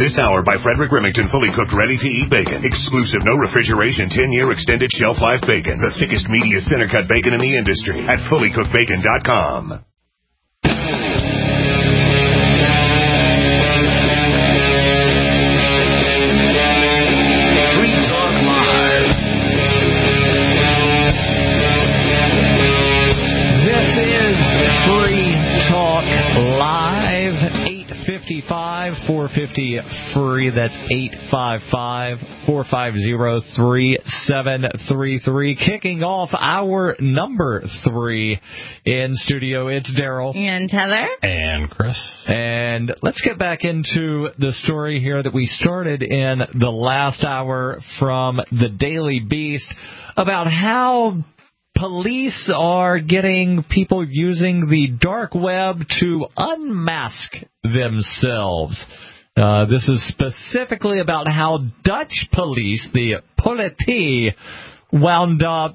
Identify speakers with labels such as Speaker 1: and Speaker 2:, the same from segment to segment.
Speaker 1: This hour by Frederick Remington, fully cooked, ready-to-eat bacon. Exclusive, no refrigeration, 10-year extended shelf life bacon. The thickest, meatiest, center-cut bacon in the industry at fullycookedbacon.com.
Speaker 2: Free Talk Live.
Speaker 3: This is Free Talk Live. 855-450-FREE. That's 855-450-3733. Kicking off our number 3 in studio. It's Daryl.
Speaker 4: And Heather.
Speaker 5: And Chris.
Speaker 3: And let's get back into the story here that we started in the last hour from the Daily Beast about how police are getting people using the dark web to unmask themselves. This is specifically about how Dutch police, the Politie, wound up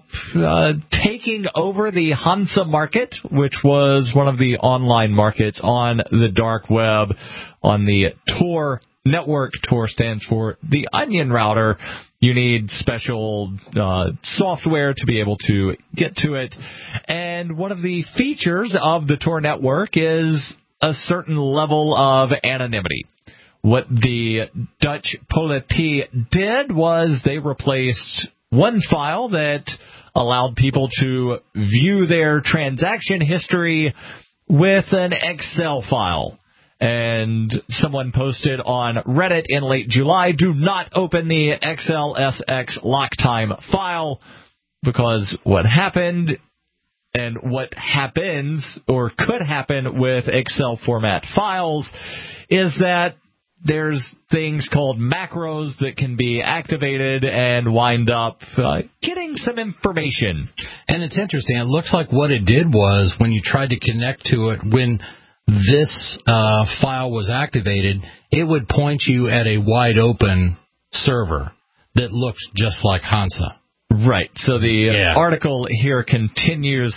Speaker 3: taking over the Hansa Market, which was one of the online markets on the dark web on the Tor network. Tor stands for the Onion Router. You need special software to be able to get to it. And one of the features of the Tor network is a certain level of anonymity. What the Dutch Politie did was they replaced one file that allowed people to view their transaction history with an Excel file. And someone posted on Reddit in late July, do not open the XLSX lock time file, because what happened and what happens or could happen with Excel format files is that there's things called macros that can be activated and wind up getting some information.
Speaker 5: And it's interesting. It looks like what it did was when you tried to connect to it, when this file was activated, it would point you at a wide open server that looks just like Hansa.
Speaker 3: Right. So the article here continues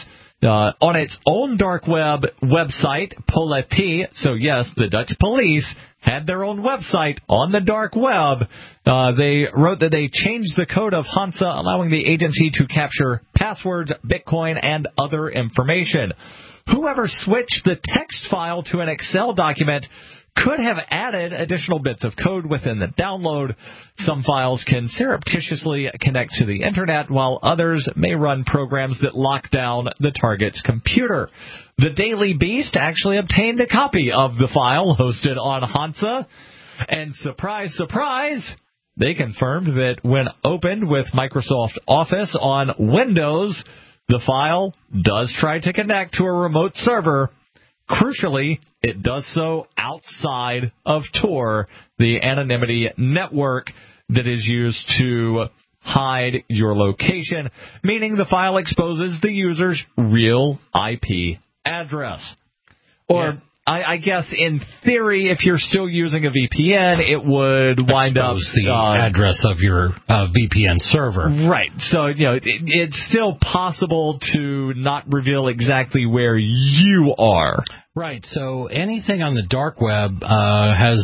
Speaker 3: on its own dark web website, Politie. So yes, the Dutch police had their own website on the dark web. They wrote that they changed the code of Hansa, allowing the agency to capture passwords, Bitcoin, and other information. Whoever switched the text file to an Excel document could have added additional bits of code within the download. Some files can surreptitiously connect to the Internet, while others may run programs that lock down the target's computer. The Daily Beast actually obtained a copy of the file hosted on Hansa, and surprise, surprise, they confirmed that when opened with Microsoft Office on Windows, the file does try to connect to a remote server. Crucially, it does so outside of Tor, the anonymity network that is used to hide your location, meaning the file exposes the user's real IP address. Or, I guess, in theory, if you're still using a VPN, it would wind up
Speaker 5: the address of your VPN server.
Speaker 3: Right. So, it's still possible to not reveal exactly where you are.
Speaker 5: Right. So anything on the dark web has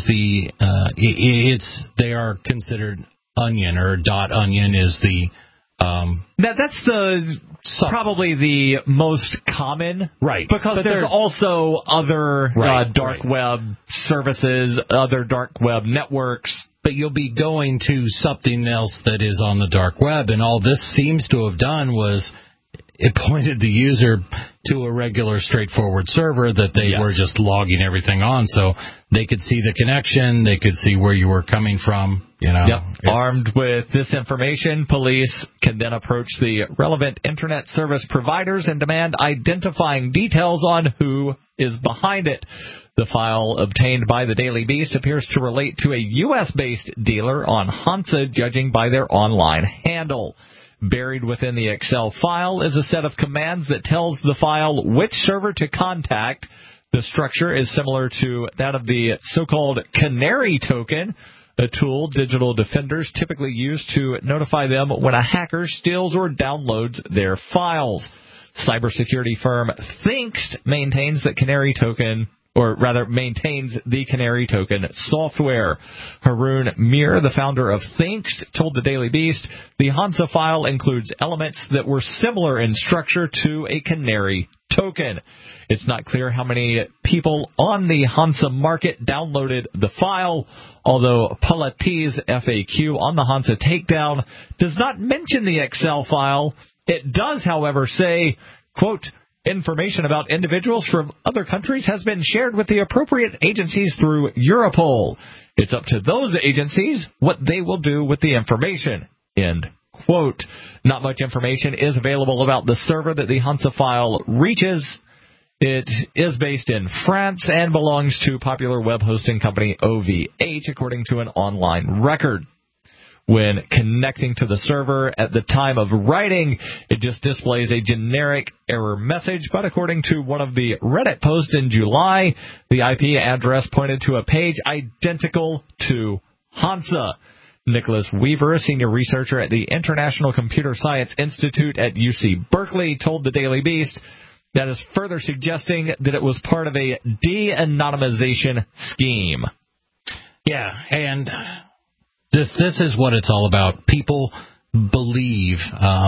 Speaker 5: they are considered onion, or .onion is the
Speaker 3: that's probably the most common,
Speaker 5: right?
Speaker 3: Because there's also other dark web services, other dark web networks.
Speaker 5: But you'll be going to something else that is on the dark web, and all this seems to have done was it pointed the user to a regular, straightforward server that they were just logging everything on, so they could see the connection, they could see where you were coming from.
Speaker 3: Armed with this information, police can then approach the relevant Internet service providers and demand identifying details on who is behind it. The file obtained by the Daily Beast appears to relate to a U.S.-based dealer on Hansa, judging by their online handle. Buried within the Excel file is a set of commands that tells the file which server to contact. The structure is similar to that of the so-called Canary token, a tool digital defenders typically use to notify them when a hacker steals or downloads their files. Cybersecurity firm Thinkst maintains that Canary token or rather maintains the Canary Token software. Haroon Mir, the founder of Thinx, told the Daily Beast, the Hansa file includes elements that were similar in structure to a Canary Token. It's not clear how many people on the Hansa market downloaded the file, although Palati's FAQ on the Hansa takedown does not mention the Excel file. It does, however, say, quote, information about individuals from other countries has been shared with the appropriate agencies through Europol. It's up to those agencies what they will do with the information, end quote. Not much information is available about the server that the Hansa file reaches. It is based in France and belongs to popular web hosting company OVH, according to an online record. When connecting to the server at the time of writing, it just displays a generic error message, but according to one of the Reddit posts in July, the IP address pointed to a page identical to Hansa. Nicholas Weaver, a senior researcher at the International Computer Science Institute at UC Berkeley, told the Daily Beast that is further suggesting that it was part of a de-anonymization scheme.
Speaker 5: Yeah, and this is what it's all about. People believe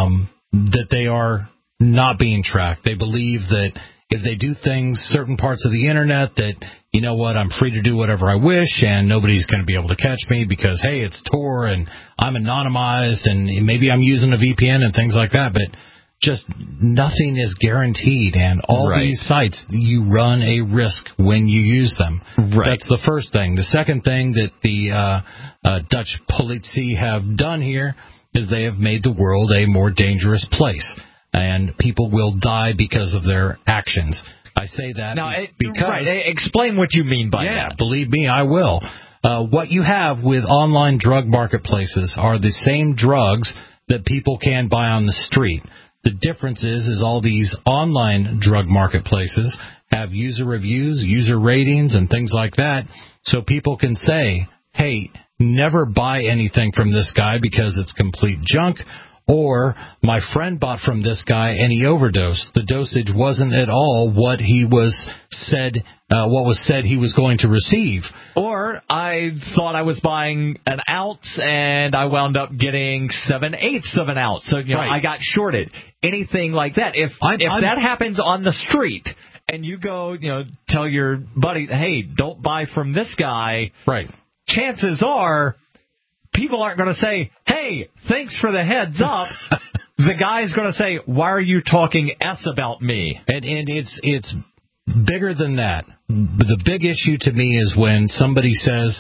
Speaker 5: that they are not being tracked. They believe that if they do things, certain parts of the Internet, that, you know what, I'm free to do whatever I wish, and nobody's going to be able to catch me because, hey, it's Tor, and I'm anonymized, and maybe I'm using a VPN and things like that, but just nothing is guaranteed, and all these sites, you run a risk when you use them. Right. That's the first thing. The second thing that the Dutch politie have done here is they have made the world a more dangerous place, and people will die because of their actions. I say that now, because...
Speaker 3: Right. Explain what you mean by that.
Speaker 5: Yeah, believe me, I will. What you have with online drug marketplaces are the same drugs that people can buy on the street. The difference is all these online drug marketplaces have user reviews, user ratings, and things like that, so people can say, hey, never buy anything from this guy because it's complete junk, or my friend bought from this guy and he overdosed. The dosage wasn't at all what was said he was going to receive.
Speaker 3: Or I thought I was buying an ounce and I wound up getting 7/8 of an ounce. So, I got shorted. Anything like that. If that happens on the street and you go, tell your buddy, hey, don't buy from this guy.
Speaker 5: Right. Chances
Speaker 3: are people aren't going to say, hey, thanks for the heads up. The guy's going to say, why are you talking S about me?
Speaker 5: And it's bigger than that. The big issue to me is when somebody says,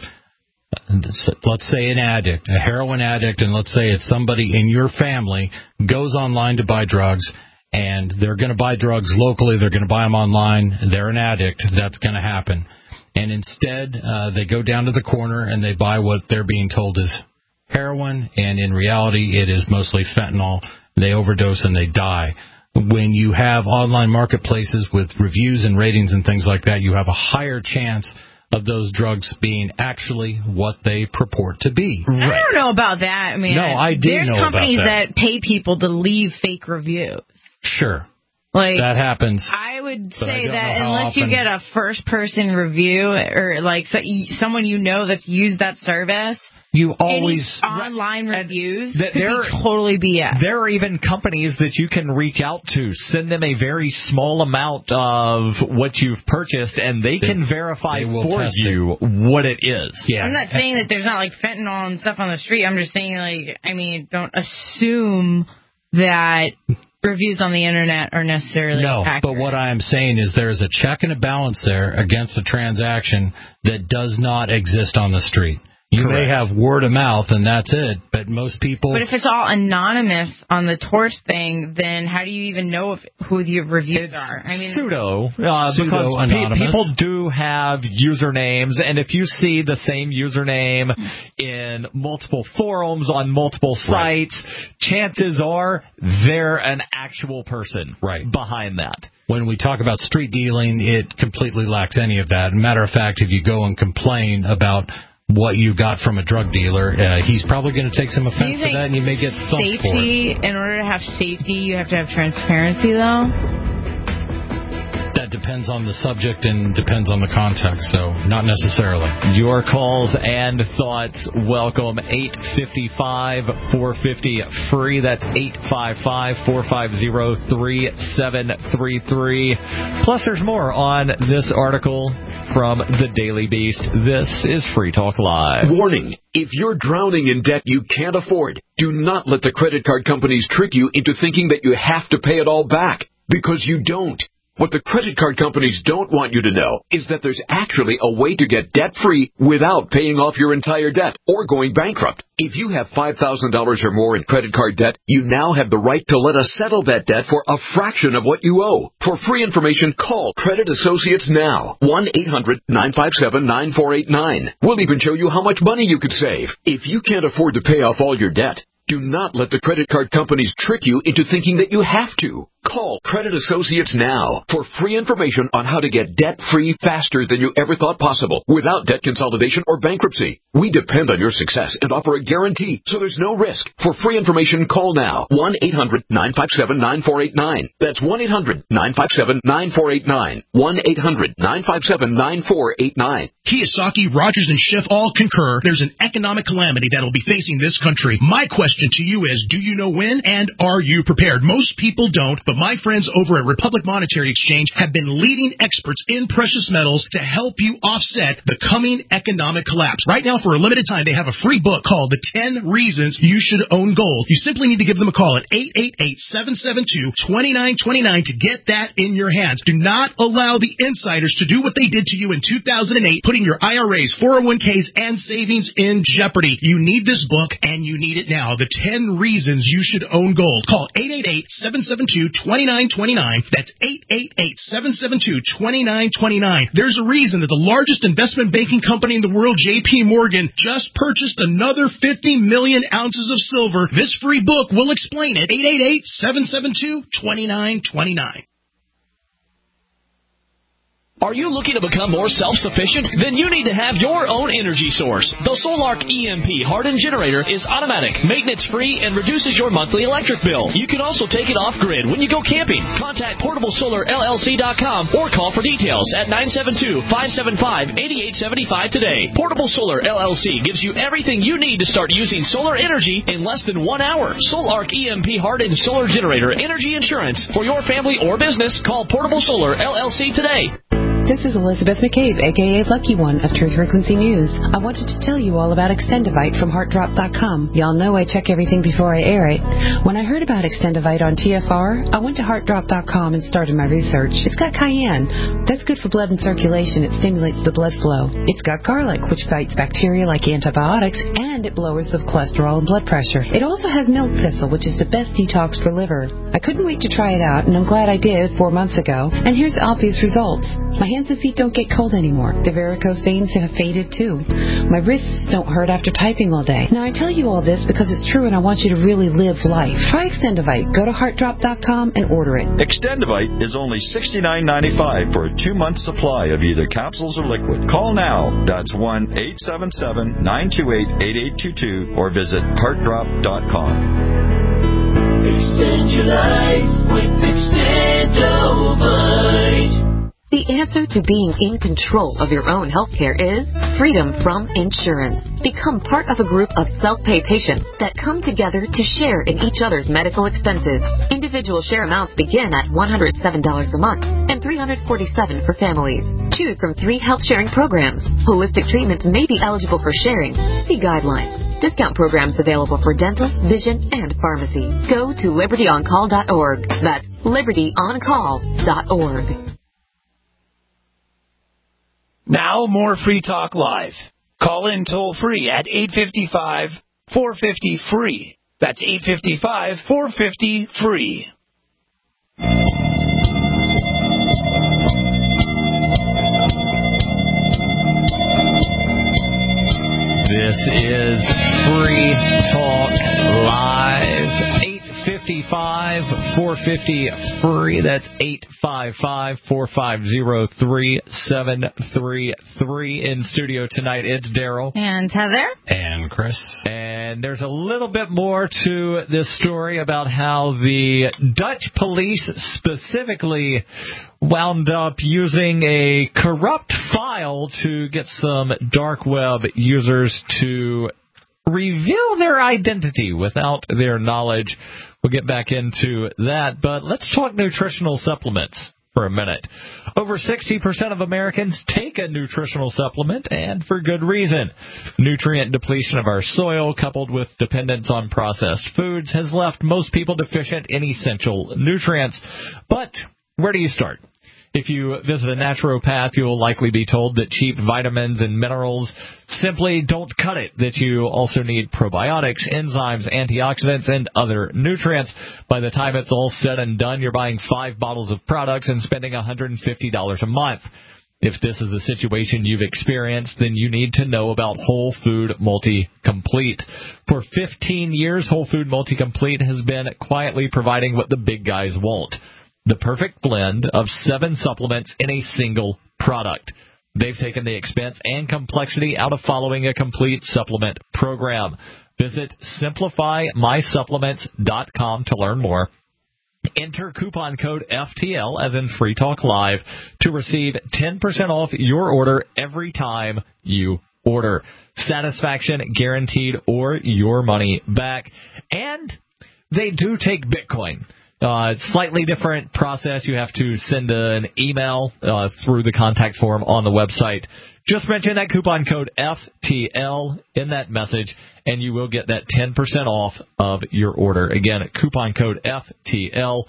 Speaker 5: let's say an addict, a heroin addict, and let's say it's somebody in your family goes online to buy drugs, and they're going to buy drugs locally, they're going to buy them online, they're an addict, that's going to happen. And instead, they go down to the corner and they buy what they're being told is heroin, and in reality, it is mostly fentanyl. They overdose and they die. When you have online marketplaces with reviews and ratings and things like that, you have a higher chance of those drugs being actually what they purport to be.
Speaker 2: Right. I don't know about that, man.
Speaker 5: No, I do know about that.
Speaker 2: There's companies that pay people to leave fake reviews.
Speaker 5: Sure. That happens.
Speaker 2: I would say that unless you get a first-person review or someone that's used that service,
Speaker 5: you always
Speaker 2: online reviews could be totally BS.
Speaker 3: There are even companies that you can reach out to, send them a very small amount of what you've purchased, and they can verify for you what it is.
Speaker 2: Yeah. I'm not saying that there's not fentanyl and stuff on the street. I'm just saying don't assume that reviews on the internet are necessarily accurate.
Speaker 5: But what I am saying is there's a check and a balance there against a transaction that does not exist on the street. You may have word of mouth, and that's it, but most people...
Speaker 2: But if it's all anonymous on the Torch thing, then how do you even know who the reviews are?
Speaker 3: Pseudo because people do have usernames, and if you see the same username in multiple forums on multiple sites, chances are they're an actual person behind that.
Speaker 5: When we talk about street dealing, it completely lacks any of that. Matter of fact, if you go and complain about what you got from a drug dealer, he's probably going to take some offense to that, and you may get thumped for it.
Speaker 2: In order to have safety, you have to have transparency, though?
Speaker 5: That depends on the subject and depends on the context, so not necessarily.
Speaker 3: Your calls and thoughts welcome. 855-450-FREE. That's 855-450-3733. Plus, there's more on this article from the Daily Beast. This is Free Talk Live.
Speaker 4: Warning. If you're drowning in debt you can't afford, do not let the credit card companies trick you into thinking that you have to pay it all back, because you don't. What the credit card companies don't want you to know is that there's actually a way to get debt-free without paying off your entire debt or going bankrupt. If you have $5,000 or more in credit card debt, you now have the right to let us settle that debt for a fraction of what you owe. For free information, call Credit Associates now. 1-800-957-9489. We'll even show you how much money you could save. If you can't afford to pay off all your debt, do not let the credit card companies trick you into thinking that you have to. Call Credit Associates now for free information on how to get debt-free faster than you ever thought possible without debt consolidation or bankruptcy. We depend on your success and offer a guarantee, so there's no risk. For free information, call now. 1-800-957-9489. That's 1-800-957-9489. 1-800-957-9489.
Speaker 6: Kiyosaki, Rogers, and Schiff all concur there's an economic calamity that will be facing this country. My question to you is, do you know when, and are you prepared? Most people don't, but my friends over at Republic Monetary Exchange have been leading experts in precious metals to help you offset the coming economic collapse. Right now, for a limited time, they have a free book called The 10 Reasons You Should Own Gold. You simply need to give them a call at 888-772-2929 to get that in your hands. Do not allow the insiders to do what they did to you in 2008, putting your IRAs, 401ks, and savings in jeopardy. You need this book, and you need it now. The 10 Reasons You Should Own Gold. Call 888-772-2929. That's 888-772-2929. There's a reason that the largest investment banking company in the world, J.P. Morgan, just purchased another 50 million ounces of silver. This free book will explain it. 888-772-2929.
Speaker 7: Are you looking to become more self-sufficient? Then you need to have your own energy source. The Solark EMP hardened generator is automatic, maintenance-free, and reduces your monthly electric bill. You can also take it off-grid when you go camping. Contact PortableSolarLLC.com or call for details at 972-575-8875 today. Portable Solar LLC gives you everything you need to start using solar energy in less than 1 hour. Solark EMP hardened solar generator energy insurance for your family or business. Call Portable Solar LLC today.
Speaker 8: This is Elizabeth McCabe, a.k.a. Lucky One of Truth Frequency News. I wanted to tell you all about Extendivite from HeartDrop.com. Y'all know I check everything before I air it. When I heard about Extendivite on TFR, I went to HeartDrop.com and started my research. It's got cayenne. That's good for blood and circulation. It stimulates the blood flow. It's got garlic, which fights bacteria like antibiotics, and it lowers the cholesterol and blood pressure. It also has milk thistle, which is the best detox for liver. I couldn't wait to try it out, and I'm glad I did 4 months ago. And here's obvious results. My hands and feet don't get cold anymore. The varicose veins have faded too. My wrists don't hurt after typing all day. Now I tell you all this because it's true and I want you to really live life. Try Extendivite. Go to HeartDrop.com and order it.
Speaker 9: Extendivite is only $69.95 for a 2-month supply of either capsules or liquid. Call now. That's 1-877-928-8822 or visit HeartDrop.com.
Speaker 10: Extend your life with Extendivite.
Speaker 11: The answer to being in control of your own healthcare is freedom from insurance. Become part of a group of self-pay patients that come together to share in each other's medical expenses. Individual share amounts begin at $107 a month and $347 for families. Choose from 3 health-sharing programs. Holistic treatments may be eligible for sharing. See guidelines. Discount programs available for dental, vision, and pharmacy. Go to LibertyOnCall.org. That's LibertyOnCall.org.
Speaker 12: Now more Free Talk Live. Call in toll-free at 855-450-FREE. That's 855-450-FREE.
Speaker 3: This is Free Talk Live. 855-450-FREE. That's 855-450-3733. In studio tonight, it's Daryl.
Speaker 2: And Heather.
Speaker 5: And Chris.
Speaker 3: And there's a little bit more to this story about how the Dutch police specifically wound up using a corrupt file to get some dark web users to reveal their identity without their knowledge. We'll get back into that, but let's talk nutritional supplements for a minute. Over 60% of Americans take a nutritional supplement, and for good reason. Nutrient depletion of our soil, coupled with dependence on processed foods, has left most people deficient in essential nutrients. But where do you start? If you visit a naturopath, you'll likely be told that cheap vitamins and minerals simply don't cut it, that you also need probiotics, enzymes, antioxidants, and other nutrients. By the time it's all said and done, you're buying 5 bottles of products and spending $150 a month. If this is a situation you've experienced, then you need to know about Whole Food Multi-Complete. For 15 years, Whole Food Multi-Complete has been quietly providing what the big guys want. The perfect blend of 7 supplements in a single product. They've taken the expense and complexity out of following a complete supplement program. Visit SimplifyMySupplements.com to learn more. Enter coupon code FTL, as in Free Talk Live, to receive 10% off your order every time you order. Satisfaction guaranteed or your money back. And they do take Bitcoin. Slightly different process. You have to send an email through the contact form on the website. Just mention that coupon code FTL in that message, and you will get that 10% off of your order. Again, coupon code FTL,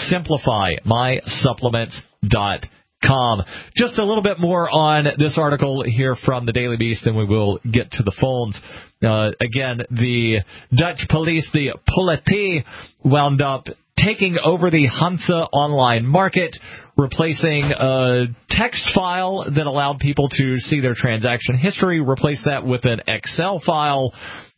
Speaker 3: SimplifyMySupplements.com. Just a little bit more on this article here from the Daily Beast, and we will get to the phones. Again, the Dutch police, the Politie, wound up taking over the Hansa online market, replacing a text file that allowed people to see their transaction history, replace that with an Excel file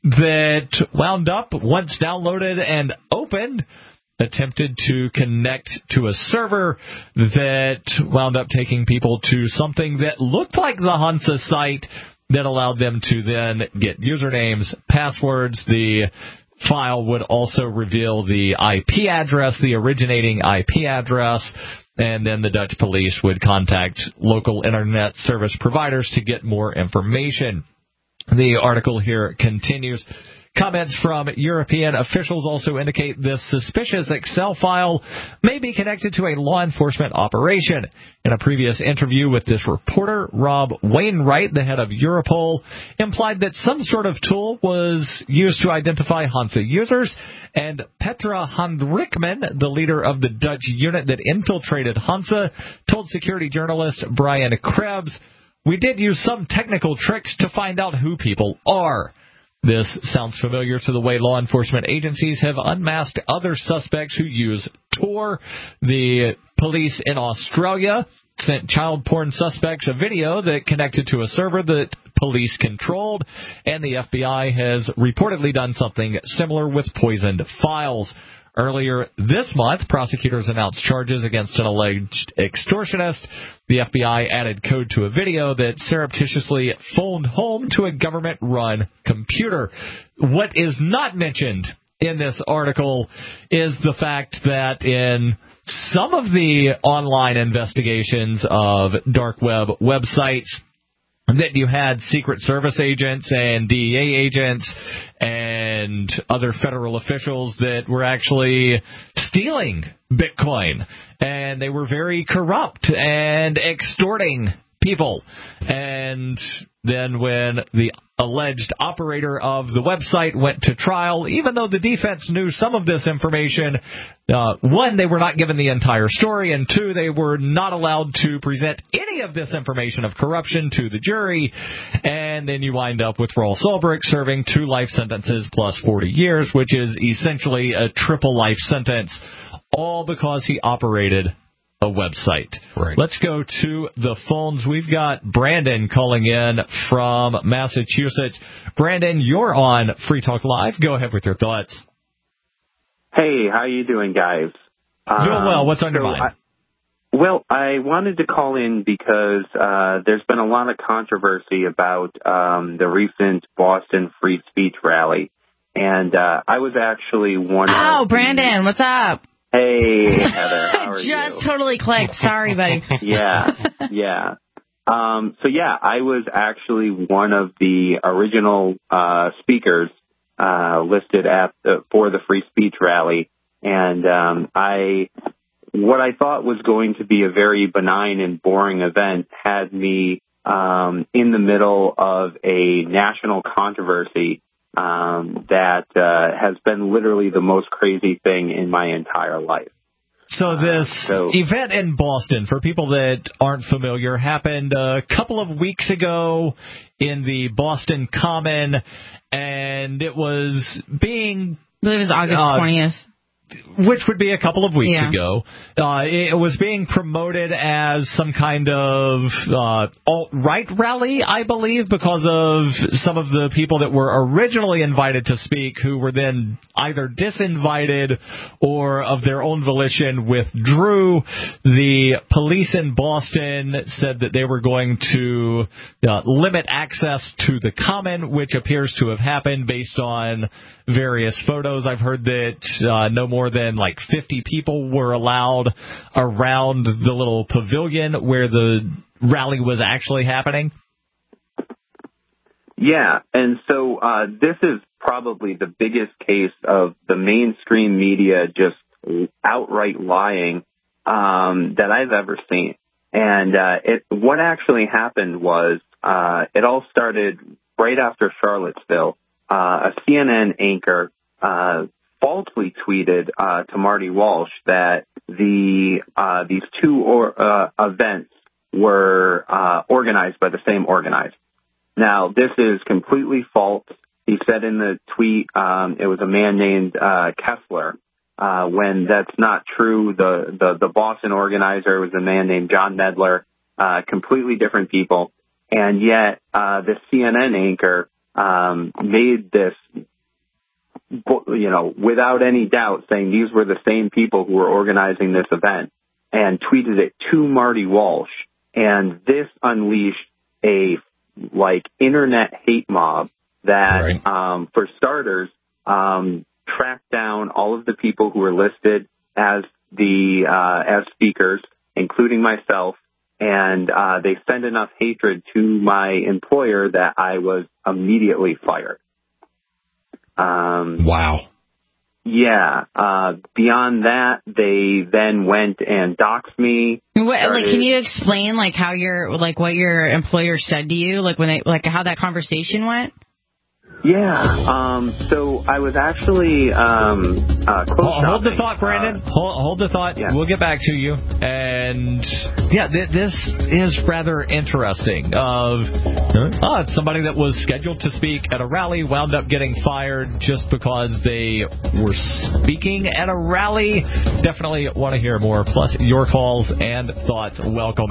Speaker 3: that wound up, once downloaded and opened, attempted to connect to a server that wound up taking people to something that looked like the Hansa site that allowed them to then get usernames, passwords. The file would also reveal the IP address, the originating IP address, and then the Dutch police would contact local internet service providers to get more information. The article here continues. Comments from European officials also indicate this suspicious Excel file may be connected to a law enforcement operation. In a previous interview with this reporter, Rob Wainwright, the head of Europol, implied that some sort of tool was used to identify Hansa users, and Petra Hendrikman, the leader of the Dutch unit that infiltrated Hansa, told security journalist Brian Krebs, "We did use some technical tricks to find out who people are." This sounds familiar to the way law enforcement agencies have unmasked other suspects who use Tor. The police in Australia sent child porn suspects a video that connected to a server that police controlled, and the FBI has reportedly done something similar with poisoned files. Earlier this month, prosecutors announced charges against an alleged extortionist. The FBI added code to a video that surreptitiously phoned home to a government-run computer. What is not mentioned in this article is the fact that in some of the online investigations of dark web websites, that you had Secret Service agents and DEA agents and other federal officials that were actually stealing Bitcoin. And they were very corrupt and extorting people. And then when the alleged operator of the website went to trial, even though the defense knew some of this information, one, they were not given the entire story, and two, they were not allowed to present any of this information of corruption to the jury. And then you wind up with Raul Solbrick serving 2 life sentences plus 40 years, which is essentially a triple life sentence, all because he operated a website.
Speaker 5: Right.
Speaker 3: Let's go to the phones. We've got Brandon calling in from Massachusetts. Brandon, you're on Free Talk Live. Go ahead with your thoughts.
Speaker 13: Hey, how you doing, guys?
Speaker 3: Doing well. What's on your mind?
Speaker 13: I wanted to call in because there's been a lot of controversy about the recent Boston free speech rally. And I was actually one of...
Speaker 2: Oh, Brandon, what's up?
Speaker 13: Hey, Heather, how are you?
Speaker 2: Just totally clicked. Sorry, buddy.
Speaker 13: Yeah. I was actually one of the original speakers listed for the free speech rally. And what I thought was going to be a very benign and boring event had me in the middle of a national controversy that has been literally the most crazy thing in my entire life.
Speaker 3: So this event in Boston, for people that aren't familiar, happened a couple of weeks ago in the Boston Common, and it was being...
Speaker 2: I believe it was August 20th.
Speaker 3: Which would be a couple of weeks ago. It was being promoted as some kind of alt-right rally, I believe, because of some of the people that were originally invited to speak who were then either disinvited or of their own volition withdrew. The police in Boston said that they were going to limit access to the Common, which appears to have happened based on various photos. I've heard that no more than like 50 people were allowed around the little pavilion where the rally was actually happening.
Speaker 13: Yeah, and so this is probably the biggest case of the mainstream media just outright lying that I've ever seen. And what actually happened was it all started right after Charlottesville. A CNN anchor falsely tweeted to Marty Walsh that these two events were organized by the same organizer. Now, this is completely false. He said in the tweet it was a man named Kessler. When that's not true, the Boston organizer was a man named John Medler, completely different people. And yet the CNN anchor made this, without any doubt, saying these were the same people who were organizing this event, and tweeted it to Marty Walsh. And this unleashed a internet hate mob that, for starters, tracked down all of the people who were listed as as speakers, including myself. And they sent enough hatred to my employer that I was immediately fired.
Speaker 5: Wow.
Speaker 13: Yeah. Beyond that, they then went and doxed me.
Speaker 2: Can you explain how what your employer said to you, when how that conversation went?
Speaker 13: Yeah. So I was actually
Speaker 3: hold the thought, Brandon. Hold the thought. Yeah. We'll get back to you. And this is rather interesting. Somebody that was scheduled to speak at a rally wound up getting fired just because they were speaking at a rally. Definitely want to hear more. Plus, your calls and thoughts. Welcome.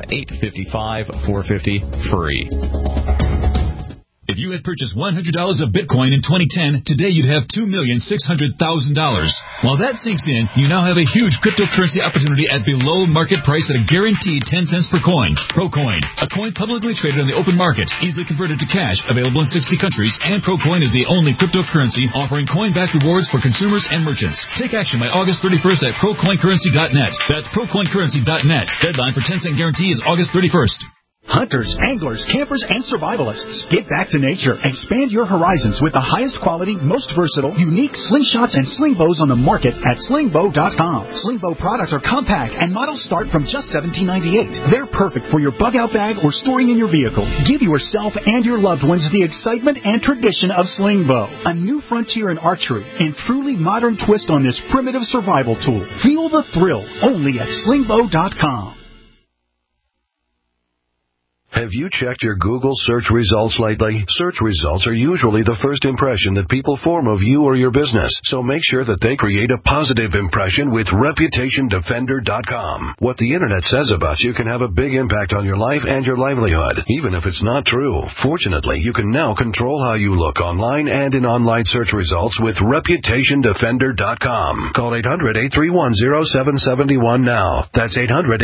Speaker 3: 855-450-FREE.
Speaker 14: If you had purchased $100 of Bitcoin in 2010, today you'd have $2,600,000. While that sinks in, you now have a huge cryptocurrency opportunity at below market price at a guaranteed 10 cents per coin. Procoin, a coin publicly traded on the open market, easily converted to cash, available in 60 countries, and Procoin is the only cryptocurrency offering coin-backed rewards for consumers and merchants. Take action by August 31st at procoincurrency.net. That's procoincurrency.net. Deadline for 10-cent guarantee is August 31st.
Speaker 15: Hunters, anglers, campers, and survivalists. Get back to nature. Expand your horizons with the highest quality, most versatile, unique slingshots and sling bows on the market at slingbow.com. Slingbow products are compact and models start from just $17.98. They're perfect for your bug-out bag or storing in your vehicle. Give yourself and your loved ones the excitement and tradition of Slingbow, a new frontier in archery and truly modern twist on this primitive survival tool. Feel the thrill only at slingbow.com.
Speaker 16: Have you checked your Google search results lately? Search results are usually the first impression that people form of you or your business, so make sure that they create a positive impression with ReputationDefender.com. What the Internet says about you can have a big impact on your life and your livelihood, even if it's not true. Fortunately, you can now control how you look online and in online search results with ReputationDefender.com. Call 800-831-0771 now. That's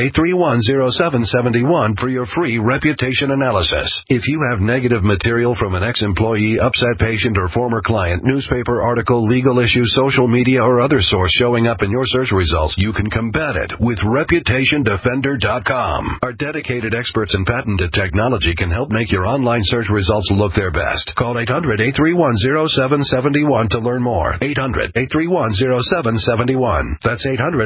Speaker 16: 800-831-0771 for your free reputation analysis. If you have negative material from an ex-employee, upset patient, or former client, newspaper article, legal issue, social media, or other source showing up in your search results, you can combat it with ReputationDefender.com. Our dedicated experts in patented technology can help make your online search results look their best. Call 800-831-0771 to learn more. 800-831-0771. That's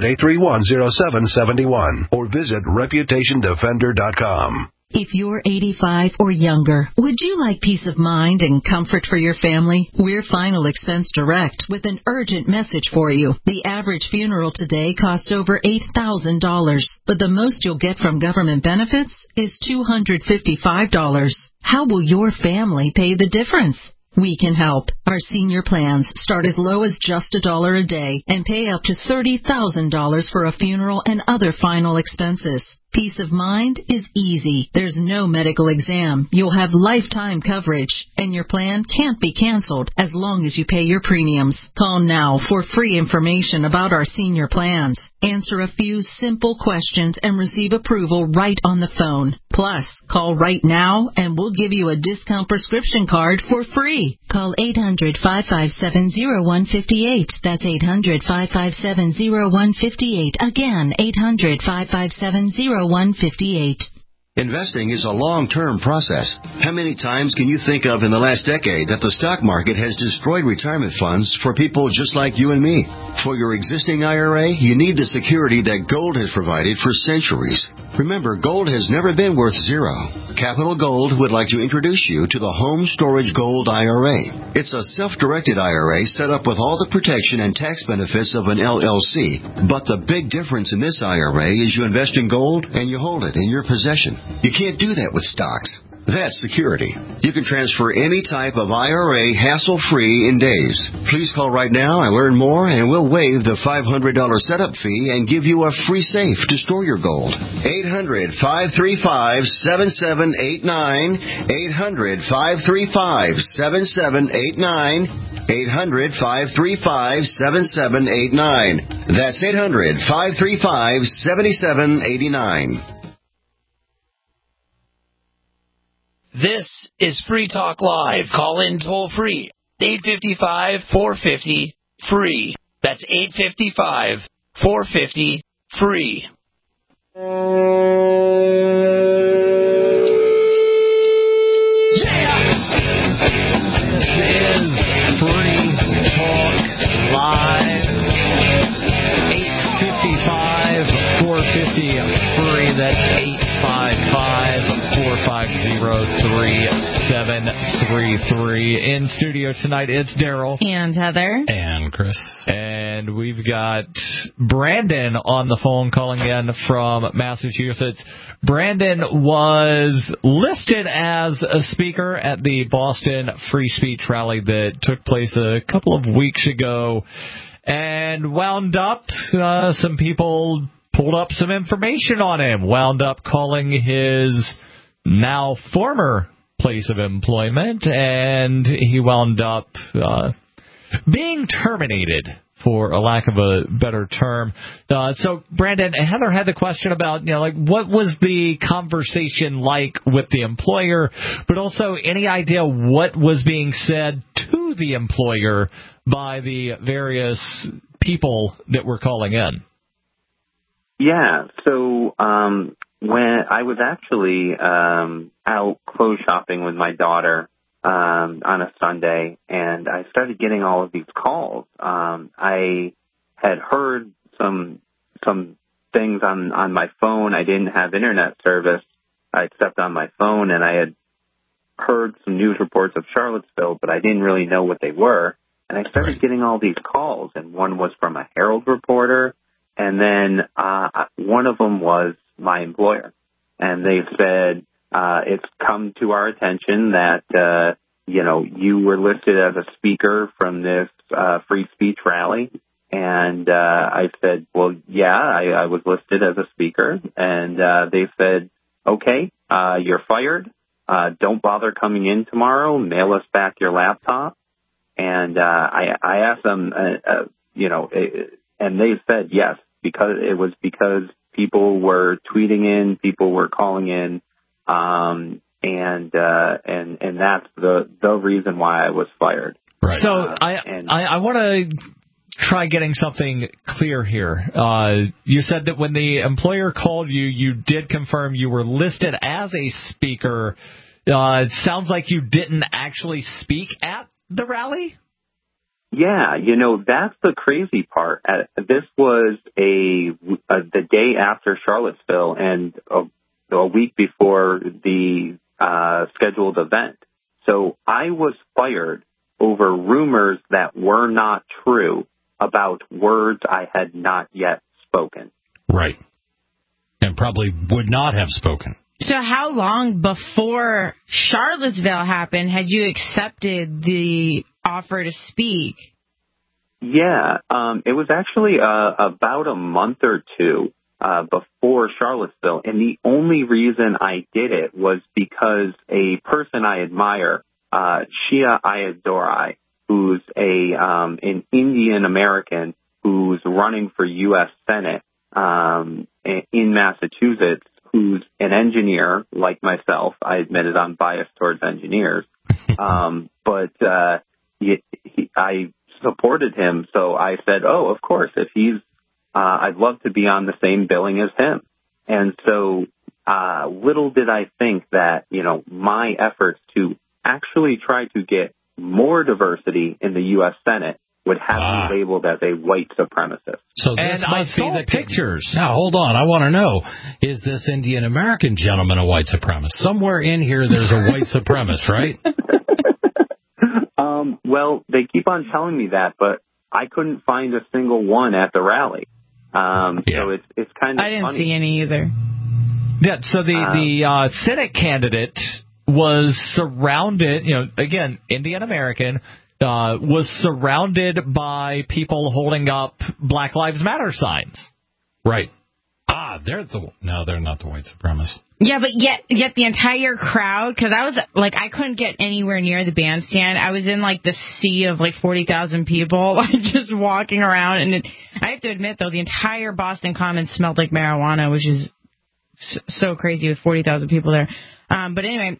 Speaker 16: 800-831-0771. Or visit ReputationDefender.com.
Speaker 17: If you're 85 or younger, would you like peace of mind and comfort for your family? We're Final Expense Direct with an urgent message for you. The average funeral today costs over $8,000, but the most you'll get from government benefits is $255. How will your family pay the difference? We can help. Our senior plans start as low as just $1 a day and pay up to $30,000 for a funeral and other final expenses. Peace of mind is easy. There's no medical exam. You'll have lifetime coverage, and your plan can't be canceled as long as you pay your premiums. Call now for free information about our senior plans. Answer a few simple questions and receive approval right on the phone. Plus, call right now and we'll give you a discount prescription card for free. Call 800-557-0158. That's 800-557-0158. Again, 800-557-0158.
Speaker 18: Investing is a long-term process. How many times can you think of in the last decade that the stock market has destroyed retirement funds for people just like you and me? For your existing IRA, you need the security that gold has provided for centuries. Remember, gold has never been worth zero. Capital Gold would like to introduce you to the Home Storage Gold IRA. It's a self-directed IRA set up with all the protection and tax benefits of an LLC. But the big difference in this IRA is you invest in gold and you hold it in your possession. You can't do that with stocks. That's security. You can transfer any type of IRA hassle-free in days. Please call right now and learn more, and we'll waive the $500 setup fee and give you a free safe to store your gold. 800-535-7789. 800-535-7789. 800-535-7789. That's 800-535-7789.
Speaker 12: This is Free Talk Live. Call in toll free. 855-450-FREE. That's 855-450-FREE.
Speaker 3: Yeah! This is Free Talk Live. 855-450-FREE. That's 855-450-3733. In studio tonight, it's Daryl.
Speaker 2: And Heather.
Speaker 5: And Chris.
Speaker 3: And we've got Brandon on the phone calling in from Massachusetts. Brandon was listed as a speaker at the Boston Free Speech rally that took place a couple of weeks ago and wound up, some people pulled up some information on him, wound up calling his now former place of employment, and he wound up being terminated, for a lack of a better term. So, Brandon, Heather had the question about, what was the conversation like with the employer, but also any idea what was being said to the employer by the various people that were calling in?
Speaker 13: Yeah, so when I was actually out clothes shopping with my daughter on a Sunday, and I started getting all of these calls. I had heard some things on my phone. I didn't have internet service except on my phone, and I had heard some news reports of Charlottesville, but I didn't really know what they were. And I started getting all these calls, and one was from a Herald reporter, and then one of them was my employer. And they said, it's come to our attention that, you were listed as a speaker from this free speech rally. And I said, well, yeah, I was listed as a speaker. And they said, okay, you're fired. Don't bother coming in tomorrow. Mail us back your laptop. And I asked them, and they said yes, because people were tweeting in, people were calling in, and that's the reason why I was fired.
Speaker 3: Right. So I want to try getting something clear here. You said that when the employer called you, you did confirm you were listed as a speaker. It sounds like you didn't actually speak at the rally?
Speaker 13: Yeah, that's the crazy part. This was the day after Charlottesville and a week before the scheduled event. So I was fired over rumors that were not true about words I had not yet spoken.
Speaker 5: Right. And probably would not have spoken.
Speaker 2: So how long before Charlottesville happened had you accepted the offer to speak?
Speaker 13: Yeah, it was actually about a month or two before Charlottesville, and the only reason I did it was because a person I admire, Shia Ayadurai, who's an Indian American who's running for U.S. Senate in Massachusetts, who's an engineer like myself. I admitted I'm biased towards engineers, but I supported him, so I said, "Oh, of course, if he's, I'd love to be on the same billing as him." And so, little did I think that my efforts to actually try to get more diversity in the U.S. Senate would have me labeled as a white supremacist.
Speaker 5: So this must be the pictures. Now, hold on. I want to know, is this Indian American gentleman a white supremacist? Somewhere in here there's a white supremacist, right?
Speaker 13: Well, they keep on telling me that, but I couldn't find a single one at the rally. So it's kind of
Speaker 2: I didn't
Speaker 13: funny.
Speaker 2: see any either.
Speaker 3: Yeah, so the Senate candidate was surrounded, again, Indian American, was surrounded by people holding up Black Lives Matter signs.
Speaker 5: Right. They're not the white supremacists.
Speaker 2: Yeah, but yet the entire crowd, because I was I couldn't get anywhere near the bandstand. I was in the sea of 40,000 people, just walking around. And I have to admit, though, the entire Boston Commons smelled like marijuana, which is so crazy with 40,000 people there. But anyway,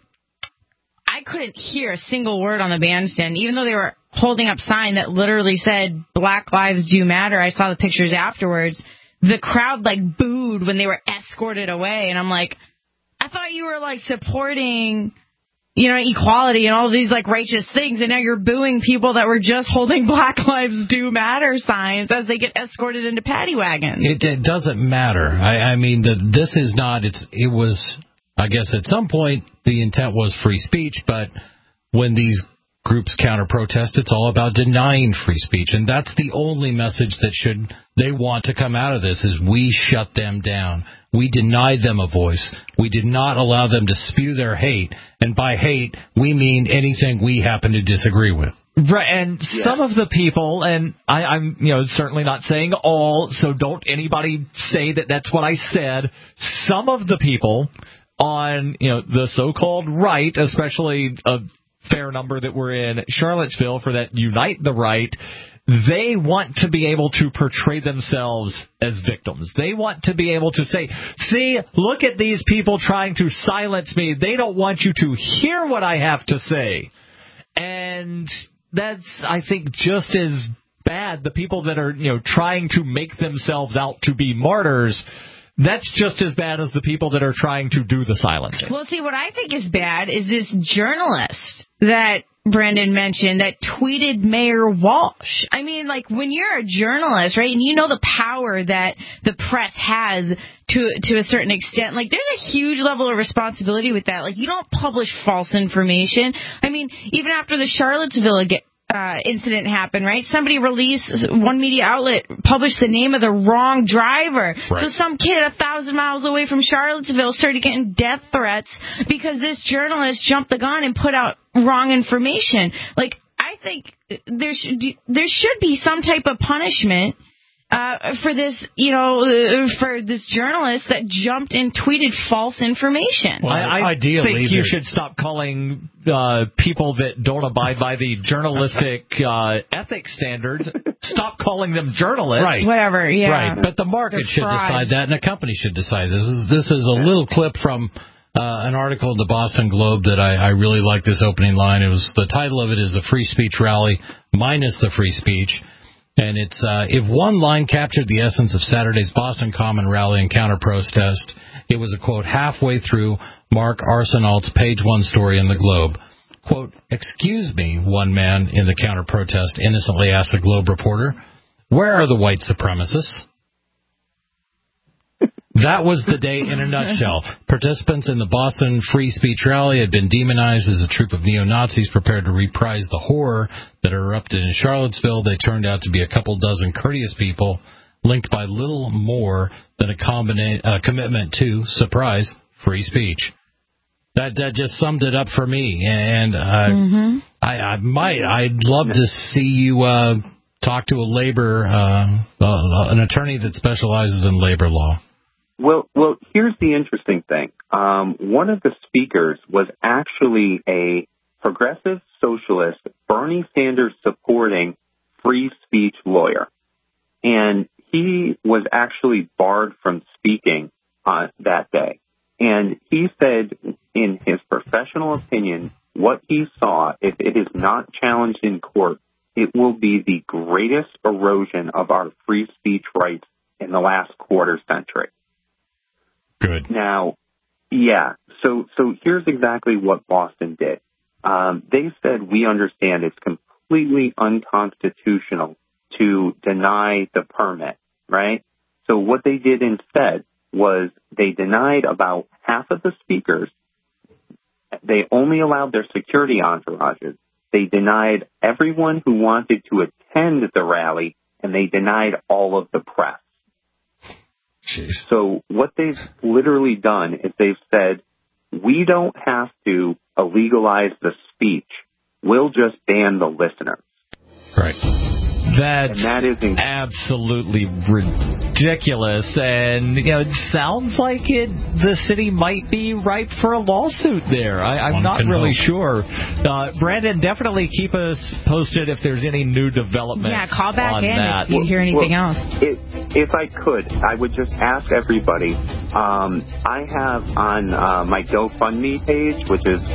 Speaker 2: I couldn't hear a single word on the bandstand, even though they were holding up sign that literally said Black Lives Do Matter. I saw the pictures afterwards. The crowd booed when they were escorted away, and I'm like, I thought you were supporting, equality and all these righteous things, and now you're booing people that were just holding Black Lives Do Matter signs as they get escorted into paddy wagons.
Speaker 5: It doesn't matter. I mean, this is not. It was. I guess at some point the intent was free speech, but when these groups counter-protest, it's all about denying free speech, and that's the only message that they want to come out of this is we shut them down. We denied them a voice. We did not allow them to spew their hate, and by hate, we mean anything we happen to disagree with.
Speaker 3: Right, and some of the people, and I'm certainly not saying all, so don't anybody say that that's what I said. Some of the people on the so-called right, especially a fair number that were in Charlottesville for that Unite the Right, they want to be able to portray themselves as victims. They want to be able to say, see, look at these people trying to silence me. They don't want you to hear what I have to say. And that's, I think, just as bad. The people that are, trying to make themselves out to be martyrs, that's just as bad as the people that are trying to do the silencing.
Speaker 2: Well, see, what I think is bad is this journalist that Brendan mentioned that tweeted Mayor Walsh. I mean, when you're a journalist, right, and you know the power that the press has to a certain extent, there's a huge level of responsibility with that. You don't publish false information. I mean, even after the Charlottesville incident happened, right? Somebody released, one media outlet published the name of the wrong driver. Right. So some kid 1,000 miles away from Charlottesville started getting death threats because this journalist jumped the gun and put out wrong information. Like, I think there should be some type of punishment for this, for this journalist that jumped and tweeted false information.
Speaker 3: Well, I think you should stop calling people that don't abide by the journalistic ethics standards. Stop calling them journalists.
Speaker 5: Right.
Speaker 2: Whatever, yeah.
Speaker 5: Right, but the market should decide that, and a company should decide this. This is a little clip from an article in the Boston Globe that I really like this opening line. The title of it is "A Free Speech Rally Minus the Free Speech." And it's, if one line captured the essence of Saturday's Boston Common rally and counter-protest, it was a, quote, halfway through Mark Arsenault's page one story in the Globe. Quote, "Excuse me," one man in the counter-protest innocently asked a Globe reporter, "where are the white supremacists?" That was the day in a nutshell. Participants in the Boston Free Speech Rally had been demonized as a troop of neo-Nazis prepared to reprise the horror that erupted in Charlottesville. They turned out to be a couple dozen courteous people linked by little more than a commitment to, surprise, free speech. That just summed it up for me. And I'd love to see you talk to a an attorney that specializes in labor law.
Speaker 13: Well, here's the interesting thing. One of the speakers was actually a progressive socialist, Bernie Sanders supporting free speech lawyer. And he was actually barred from speaking that day. And he said, in his professional opinion, what he saw, if it is not challenged in court, it will be the greatest erosion of our free speech rights in the last quarter century.
Speaker 5: Good.
Speaker 13: Now, yeah, so here's exactly what Boston did. They said, we understand it's completely unconstitutional to deny the permit, right? So what they did instead was they denied about half of the speakers. They only allowed their security entourages. They denied everyone who wanted to attend the rally, and they denied all of the press.
Speaker 5: Jeez.
Speaker 13: So what they've literally done is they've said, we don't have to illegalize the speech. We'll just ban the listeners.
Speaker 5: Right.
Speaker 3: That's absolutely ridiculous, and it sounds like the city might be ripe for a lawsuit there. I'm not really sure. Brandon, definitely keep us posted if there's any new developments.
Speaker 2: Yeah, call back in
Speaker 3: that.
Speaker 2: if you hear anything else.
Speaker 13: If I could, I would just ask everybody. I have on my GoFundMe page, which is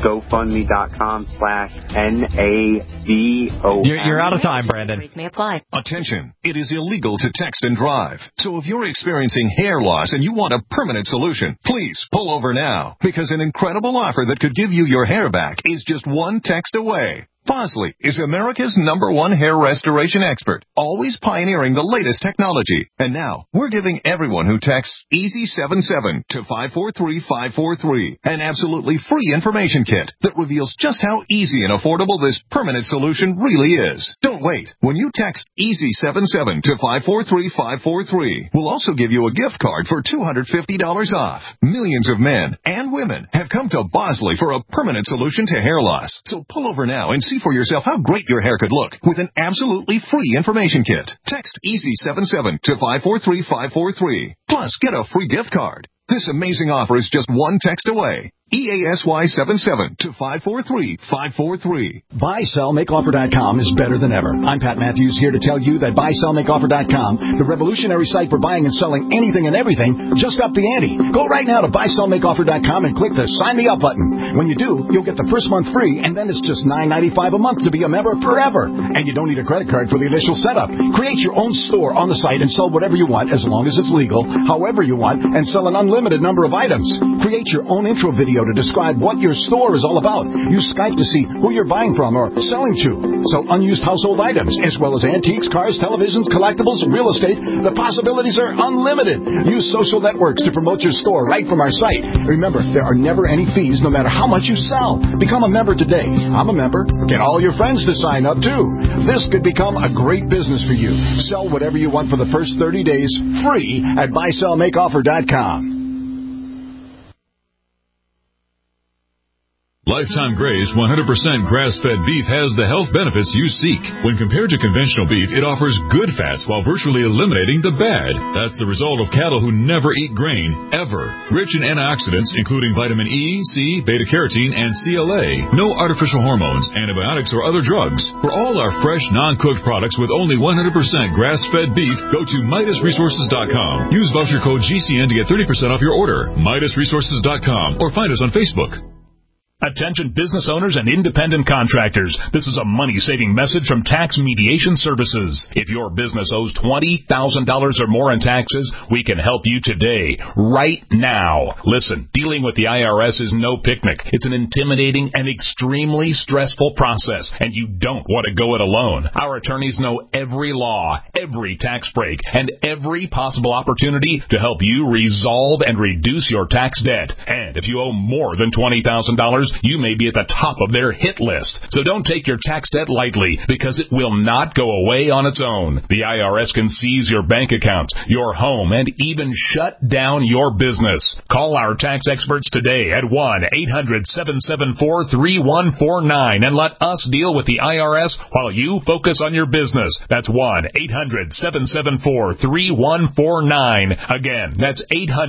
Speaker 13: GoFundMe.com/NADOM.
Speaker 3: You're out of time, Brandon.
Speaker 11: May apply.
Speaker 1: Attention, it is illegal to text and drive. So if you're experiencing hair loss and you want a permanent solution, please pull over now, because an incredible offer that could give you your hair back is just one text away. Bosley is America's #1 hair restoration expert, always pioneering the latest technology. And now, we're giving everyone who texts EASY77 to 543-543 an absolutely free information kit that reveals just how easy and affordable this permanent solution really is. Don't wait. When you text EASY77 to 543-543, we'll also give you a gift card for $250 off. Millions of men and women have come to Bosley for a permanent solution to hair loss. So pull over now and see for yourself how great your hair could look with an absolutely free information kit. Text EASY77 to 543-543. Plus, get a free gift card. This amazing offer is just one text away. EASY77 to 543-543.
Speaker 15: BuySellMakeOffer.com is better than ever. I'm Pat Matthews, here to tell you that BuySellMakeOffer.com, the revolutionary site for buying and selling anything and everything, just upped the ante. Go right now to BuySellMakeOffer.com and click the Sign Me Up button. When you do, you'll get the first month free, and then it's just $9.95 a month to be a member forever. And you don't need a credit card for the initial setup. Create your own store on the site and sell whatever you want, as long as it's legal, however you want, and sell an unlimited number of items. Create your own intro video to describe what your store is all about. Use Skype to see who you're buying from or selling to. Sell unused household items, as well as antiques, cars, televisions, collectibles, and real estate. The possibilities are unlimited. Use social networks to promote your store right from our site. Remember, there are never any fees, no matter how
Speaker 19: how much you sell. Become a member today. I'm a member. Get all your friends to sign up, too. This could become a great business for you. Sell whatever you want for the first 30 days free at buysellmakeoffer.com.
Speaker 14: Lifetime Graze 100% grass-fed beef has the health benefits you seek. When compared to conventional beef, it offers good fats while virtually eliminating the bad. That's the result of cattle who never eat grain, ever. Rich in antioxidants, including vitamin E, C, beta-carotene, and CLA. No artificial hormones, antibiotics, or other drugs. For all our fresh, non-cooked products with only 100% grass-fed beef, go to MidasResources.com. Use voucher code GCN to get 30% off your order. MidasResources.com or find us on Facebook.
Speaker 6: Attention business owners and independent contractors. This is a money-saving message from Tax Mediation Services. If your business owes $20,000 or more in taxes, we can help you today, right now. Listen, dealing with the IRS is no picnic. It's an intimidating and extremely stressful process, and you don't want to go it alone. Our attorneys know every law, every tax break, and every possible opportunity to help you resolve and reduce your tax debt. And if you owe more than $20,000, you may be at the top of their hit list. So don't take your tax debt lightly, because it will not go away on its own. The IRS can seize your bank accounts, your home, and even shut down your business. Call our tax experts today at 1-800-774-3149 and let us deal with the IRS while you focus on your business. That's 1-800-774-3149. Again, that's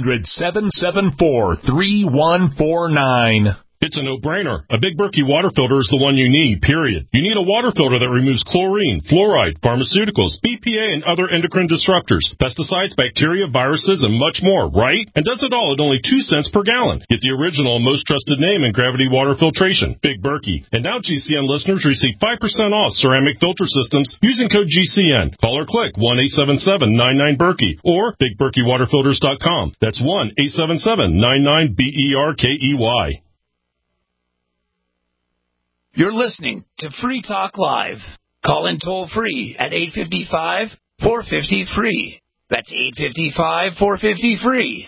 Speaker 6: 800-774-3149.
Speaker 20: It's a no-brainer. A Big Berkey water filter is the one you need, period. You need a water filter that removes chlorine, fluoride, pharmaceuticals, BPA, and other endocrine disruptors, pesticides, bacteria, viruses, and much more, right? And does it all at only 2 cents per gallon. Get the original and most trusted name in gravity water filtration, Big Berkey. And now GCN listeners receive 5% off ceramic filter systems using code GCN. Call or click 1-877-99-BERKEY or BigBerkeyWaterFilters.com. That's 1-877-99-BERKEY.
Speaker 12: You're listening to Free Talk Live. Call in toll free at 855-450-FREE. That's 855-450-FREE.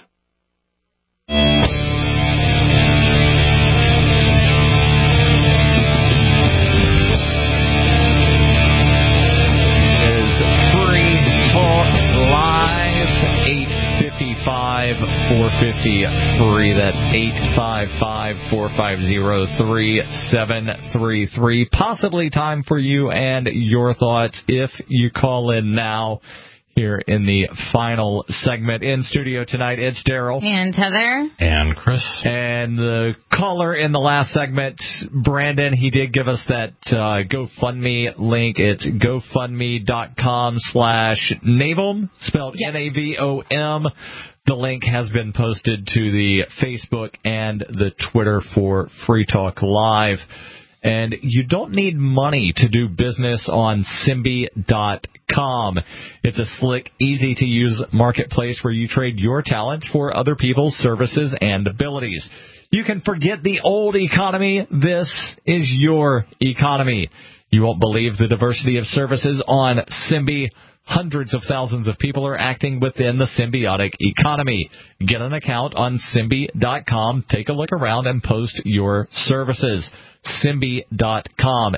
Speaker 3: $855-450-FREE. That's 855-450-3733. Possibly time for you and your thoughts if you call in now. Here in the final segment. In studio tonight, it's Daryl.
Speaker 2: And Heather.
Speaker 5: And Chris.
Speaker 3: And the caller in the last segment, Brandon, he did give us that GoFundMe link. It's GoFundMe.com/Navom, spelled Navom. The link has been posted to the Facebook and the Twitter for Free Talk Live. And you don't need money to do business on Symbi.com. It's a slick, easy-to-use marketplace where you trade your talents for other people's services and abilities. You can forget the old economy. This is your economy. You won't believe the diversity of services on Symbi. Hundreds of thousands of people are acting within the symbiotic economy. Get an account on Symbi.com, take a look around, and post your services. Symbi.com,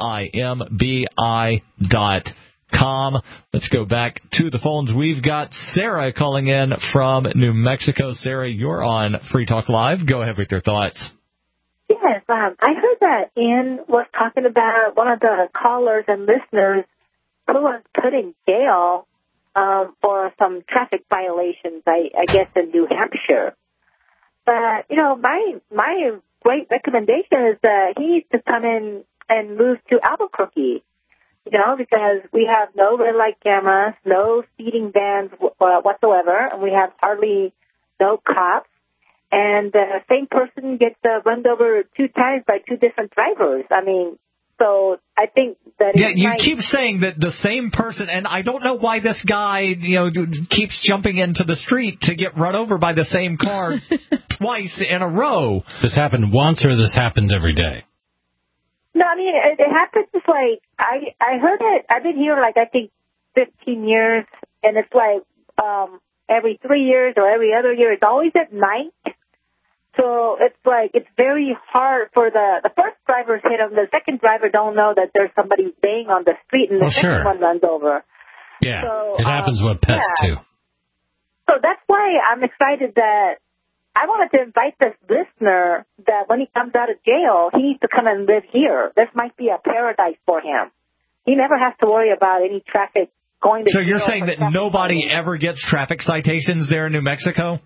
Speaker 3: Simbi.com. Let's go back to the phones. We've got Sarah calling in from New Mexico. Sarah, you're on Free Talk Live. Go ahead with your thoughts.
Speaker 21: Yes, I heard that Ian was talking about one of the callers and listeners who was put in jail for some traffic violations, I guess, in New Hampshire. But, you know, my great recommendation is that he needs to come in and move to Albuquerque, you know, because we have no red light cameras, no speeding bans whatsoever, and we have hardly no cops. And the same person gets run over 2 times by 2 different drivers. I mean, so I think that
Speaker 3: you keep saying that the same person, and I don't know why this guy, you know, keeps jumping into the street to get run over by the same car twice in a row.
Speaker 5: This happened once, or this happens every day?
Speaker 21: No, I mean, it happens just like, I heard it, I've been here like, I think, 15 years, and it's like every 3 years or every other year. It's always at night. So it's like it's very hard for the first driver's hit him. The second driver don't know that there's somebody laying on the street, and the second one runs over.
Speaker 5: Yeah,
Speaker 21: so,
Speaker 5: it happens with pets too.
Speaker 21: So that's why I'm excited that I wanted to invite this listener that when he comes out of jail, he needs to come and live here. This might be a paradise for him. He never has to worry about any traffic going to jail.
Speaker 3: So you're saying that nobody ever gets traffic citations there in New Mexico?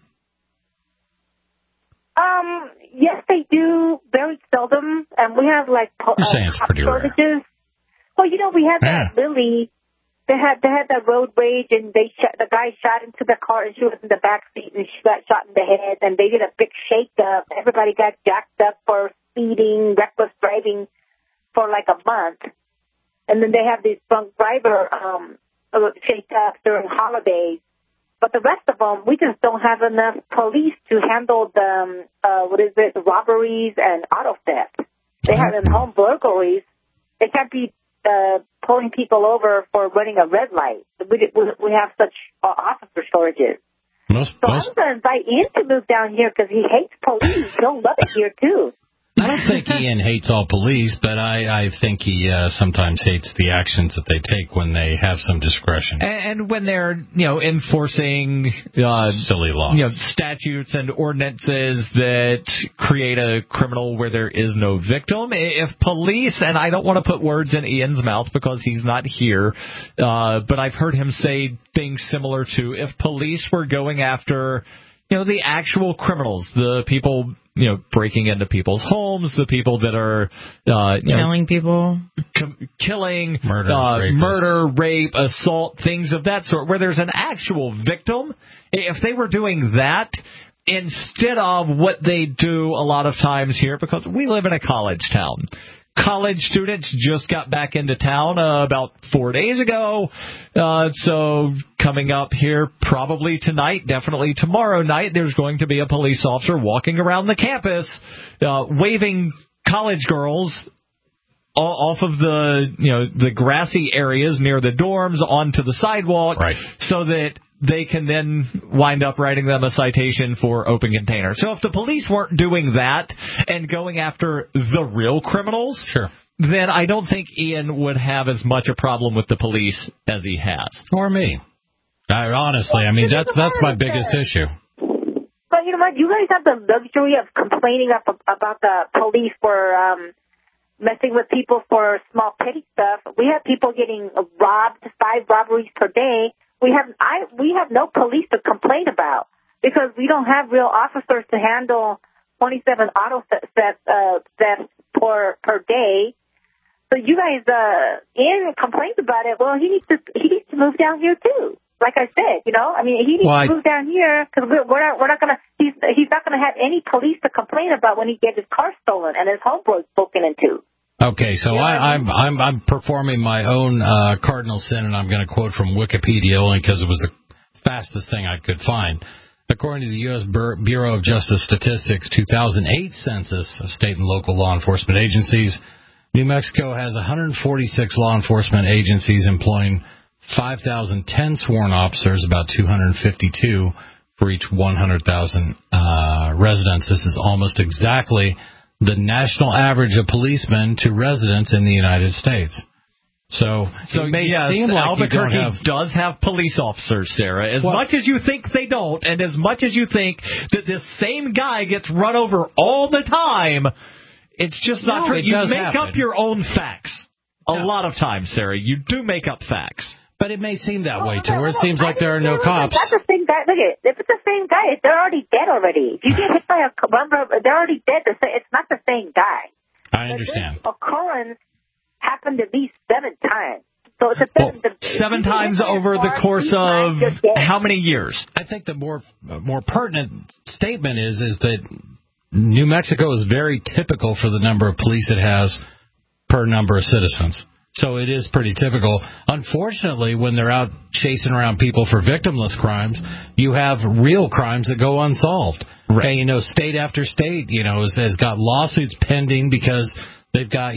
Speaker 21: Yes, they do, very seldom, and we have like
Speaker 5: You're saying it's pretty rare.
Speaker 21: shortages. Well, we had that Lily. They had that road rage, and the guy shot into the car, and she was in the back seat, and she got shot in the head, and they did a big shake-up. Everybody got jacked up for speeding, reckless driving for like a month, and then they have these drunk driver shake-ups during holidays. But the rest of them, we just don't have enough police to handle the, robberies and auto theft. They have them home burglaries. They can't be pulling people over for running a red light. We have such officer shortages. I'm going to invite Ian to move down here because he hates police. He'll love it here, too.
Speaker 5: I don't think Ian hates all police, but I think he sometimes hates the actions that they take when they have some discretion.
Speaker 3: And when they're, enforcing
Speaker 5: silly laws,
Speaker 3: statutes and ordinances that create a criminal where there is no victim. If police, and I don't want to put words in Ian's mouth because he's not here, but I've heard him say things similar to if police were going after, the actual criminals, the people, breaking into people's homes, the people that are
Speaker 2: killing people,
Speaker 3: killing,
Speaker 5: murder,
Speaker 3: rape, assault, things of that sort, where there's an actual victim. If they were doing that instead of what they do a lot of times here, because we live in a college town. College students just got back into town about 4 days ago. So coming up here probably tonight, definitely tomorrow night, there's going to be a police officer walking around the campus waving college girls off of the grassy areas near the dorms onto the sidewalk, so that they can then wind up writing them a citation for open container. So if the police weren't doing that and going after the real criminals, then I don't think Ian would have as much a problem with the police as he has.
Speaker 5: Or me. Honestly, that's my biggest issue.
Speaker 21: But you know what? You guys have the luxury of complaining about the police for messing with people for small petty stuff. We have people getting robbed, 5 robberies per day. We have no police to complain about because we don't have real officers to handle 27 auto thefts per day. So you guys, Ian complains about it. Well, he needs to move down here too. Like I said, he needs to move down here because we're not gonna. He's not gonna have any police to complain about when he gets his car stolen and his home broken into.
Speaker 5: Okay, so I'm performing my own cardinal sin, and I'm going to quote from Wikipedia only because it was the fastest thing I could find. According to the U.S. Bureau of Justice Statistics 2008 census of state and local law enforcement agencies, New Mexico has 146 law enforcement agencies employing 5,010 sworn officers, about 252 for each 100,000 residents. This is almost exactly the national average of policemen to residents in the United States. So it may seem like
Speaker 3: Albuquerque does have police officers, Sarah. As much as you think they don't, and as much as you think that this same guy gets run over all the time, it's just not true. You make up your own facts. A lot of times, Sarah, you do make up facts.
Speaker 5: But it may seem that way, too, where it seems like there are no cops.
Speaker 21: That's the same guy. Look at it. If it's the same guy, they're already dead already. If you get hit by a rumble, they're already dead. It's not the same guy.
Speaker 5: I understand.
Speaker 21: This occurrence happened at least 7 times. So it's
Speaker 3: 7 times over the course of how many years?
Speaker 5: I think the more pertinent statement is that New Mexico is very typical for the number of police it has per number of citizens. So it is pretty typical. Unfortunately, when they're out chasing around people for victimless crimes, you have real crimes that go unsolved. Right. And, state after state, has got lawsuits pending because they've got,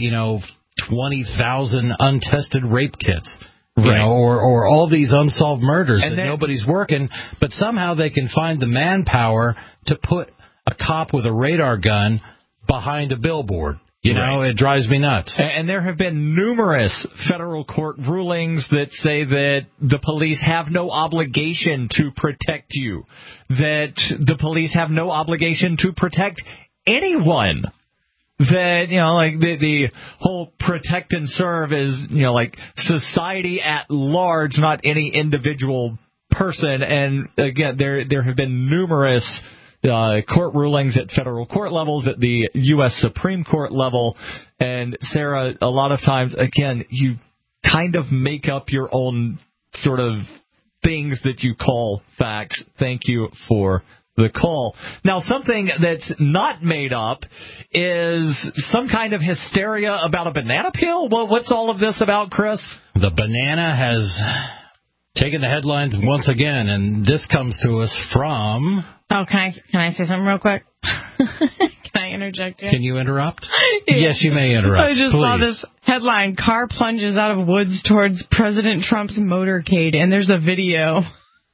Speaker 5: 20,000 untested rape kits. Or all these unsolved murders that nobody's working, but somehow they can find the manpower to put a cop with a radar gun behind a billboard. You know, it drives me nuts.
Speaker 3: And there have been numerous federal court rulings that say that the police have no obligation to protect you, that the police have no obligation to protect anyone. That, you know, like the whole protect and serve is, you know, like society at large, not any individual person. And again, there have been numerous court rulings at federal court levels, at the U.S. Supreme Court level. And Sarah, a lot of times, again, you kind of make up your own sort of things that you call facts. Thank you for the call. Now, something that's not made up is some kind of hysteria about a banana peel. Well, what's all of this about, Chris?
Speaker 5: The banana has taken the headlines once again, and this comes to us from...
Speaker 2: Oh, can I say something real quick? Can I interject here?
Speaker 5: Can you interrupt? Yes, you may interrupt.
Speaker 2: I just saw this headline, car plunges out of woods towards President Trump's motorcade, and there's a video.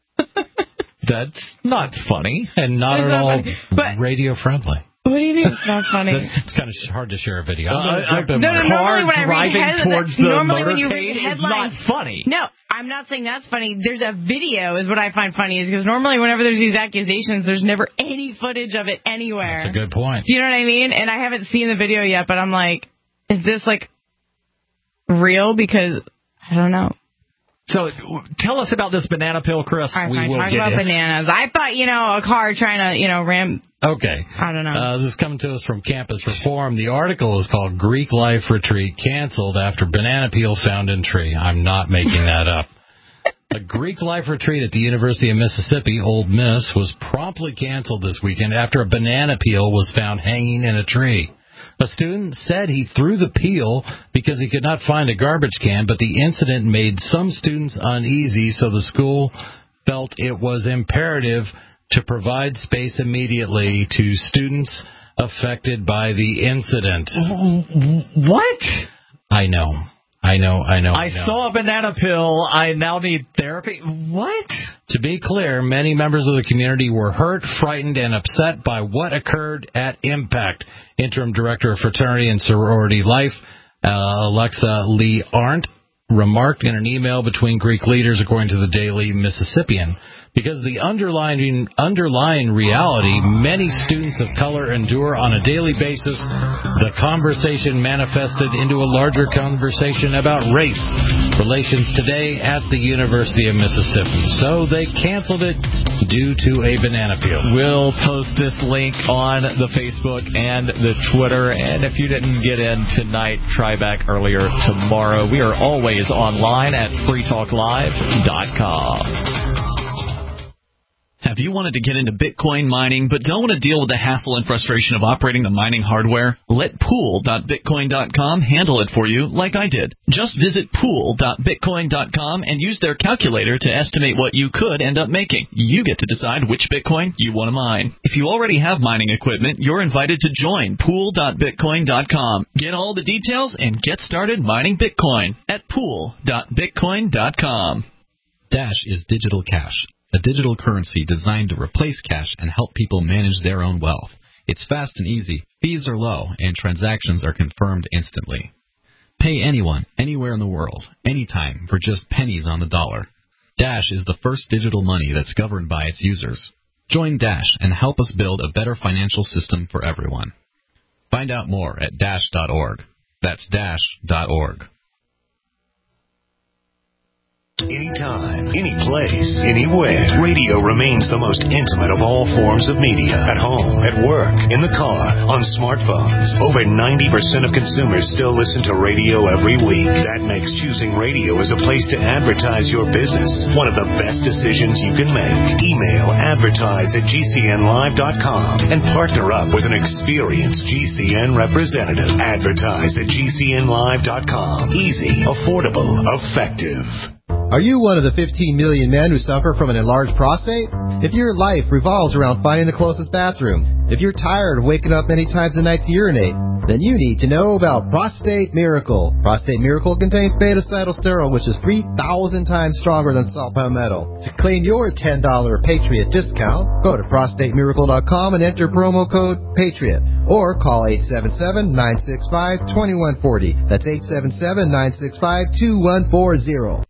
Speaker 3: That's not funny.
Speaker 5: And not at all radio-friendly.
Speaker 2: What do you think? It's not funny.
Speaker 5: It's kind of hard to share a video.
Speaker 2: Normally when I read
Speaker 3: headlines is not funny.
Speaker 2: No, I'm not saying that's funny. There's a video is what I find funny, is because normally whenever there's these accusations, there's never any footage of it anywhere.
Speaker 5: That's a good point.
Speaker 2: Do you know what I mean? And I haven't seen the video yet, but I'm like, is this like real? Because I don't know.
Speaker 3: So tell us about this banana peel, Chris.
Speaker 2: All right, talk about bananas. I thought, a car trying to, ram...
Speaker 5: Okay.
Speaker 2: I don't know.
Speaker 5: This is coming to us from Campus Reform. The article is called Greek Life Retreat Canceled After Banana Peel Found in Tree. I'm not making that up. A Greek Life Retreat at the University of Mississippi, Ole Miss, was promptly canceled this weekend after a banana peel was found hanging in a tree. A student said he threw the peel because he could not find a garbage can, but the incident made some students uneasy, so the school felt it was imperative to provide space immediately to students affected by the incident.
Speaker 3: What?
Speaker 5: I know.
Speaker 3: I saw a banana peel. I now need therapy. What?
Speaker 5: To be clear, many members of the community were hurt, frightened, and upset by what occurred at Impact. Interim Director of Fraternity and Sorority Life, Alexa Lee Arndt, remarked in an email between Greek leaders, according to the Daily Mississippian. Because the underlying reality many students of color endure on a daily basis, the conversation manifested into a larger conversation about race relations today at the University of Mississippi. So they canceled it due to a banana peel.
Speaker 3: We'll post this link on the Facebook and the Twitter. And if you didn't get in tonight, try back earlier tomorrow. We are always online at freetalklive.com.
Speaker 4: Have you wanted to get into Bitcoin mining but don't want to deal with the hassle and frustration of operating the mining hardware? Let pool.bitcoin.com handle it for you like I did. Just visit pool.bitcoin.com and use their calculator to estimate what you could end up making. You get to decide which Bitcoin you want to mine. If you already have mining equipment, you're invited to join pool.bitcoin.com. Get all the details and get started mining Bitcoin at pool.bitcoin.com.
Speaker 22: Dash is digital cash, a digital currency designed to replace cash and help people manage their own wealth. It's fast and easy, fees are low, and transactions are confirmed instantly. Pay anyone, anywhere in the world, anytime, for just pennies on the dollar. Dash is the first digital money that's governed by its users. Join Dash and help us build a better financial system for everyone. Find out more at dash.org. That's dash.org.
Speaker 23: Anytime, any place, anywhere. Radio remains the most intimate of all forms of media. At home, at work, in the car, on smartphones. Over 90% of consumers still listen to radio every week. That makes choosing radio as a place to advertise your business one of the best decisions you can make. Email advertise@gcnlive.com and partner up with an experienced GCN representative. Advertise@gcnlive.com. Easy, affordable, effective.
Speaker 7: Are you one of the 15 million men who suffer from an enlarged prostate? If your life revolves around finding the closest bathroom, if you're tired of waking up many times a night to urinate, then you need to know about Prostate Miracle. Prostate Miracle contains beta-cytosterol, which is 3,000 times stronger than salt palmetto. To claim your $10 Patriot discount, go to prostatemiracle.com and enter promo code PATRIOT. Or call 877-965-2140. That's 877-965-2140.